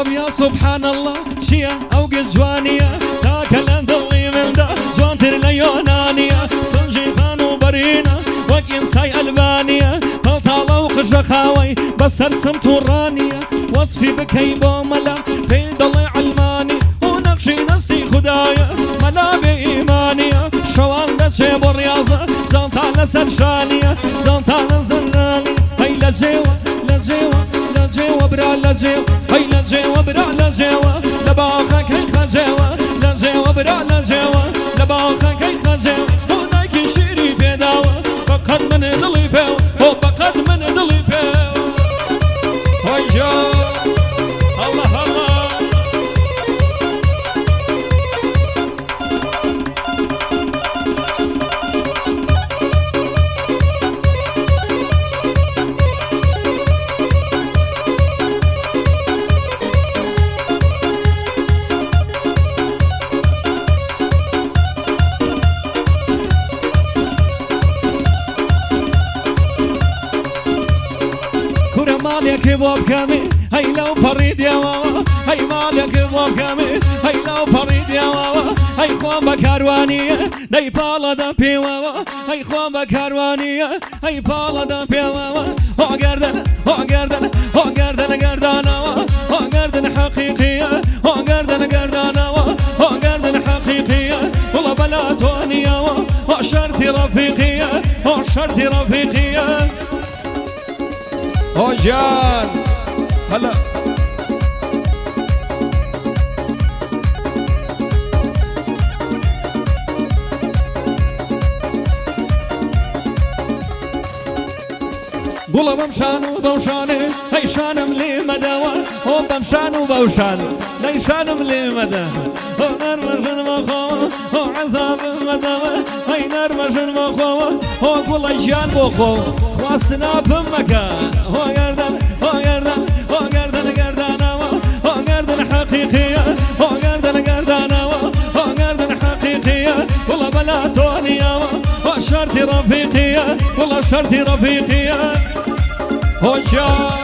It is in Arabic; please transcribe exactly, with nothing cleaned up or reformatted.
والله يا سبحان الله شيا أو جوانية تاكل ضلي من دا جوانتر ليونانية صنجي خانو برينا وكين ساي ألبانيا طلطالة وخشخاوي بس هرسم تورانية وصفي بكي بوملا في ضلي علماني ونقشي نسي خدايا ملا بإيمانية شوان دا شيب الرياضة جانتا لسرشانية جانتا لزرانية هاي لجيوة لجيوة لجيوة برا لجيوة هاي لجيوة برا لجيوة لباخك هاي خجيوة لجيوة برا لجيوة لباخك هاي خجيوة هناك شيري بيداوة فقد من دلي بيوة هو فقد من دلي بيوة هيا الله الله مالك بوب كامي هاي لو فريد يا واوا هاي مالك بوب كامي هاي لو فريد يا واوا هاي خوان بكاروانية هاي بالا دا بي واوا هاي خوان بكاروانية هاي بالا دا بي واوا هو قردن هو قردن هو قردن قردانا هو قردن حقيقية هو قردن قردانا هو قردن حقيقية والله بلا توانية هو شرطي رفيقية هو شرطي رفيقية هو جان هلا قولا بمشان وبوشاني هاي شانم لي مداوى هو بمشان وبوشاني هاي شانم لي مداوى هو نرمش المخوة هو عذاب مداوى هاي نرمش المخوة هو قولا جان بخوة واسنا بمكان هو قردن هو قردن هو قردن قردانا هو قردن حقيقية هو قردن قردانا هو قردن حقيقية والله بلا توانية هو شرطي رفيقية والله شرطي رفيقية هو جان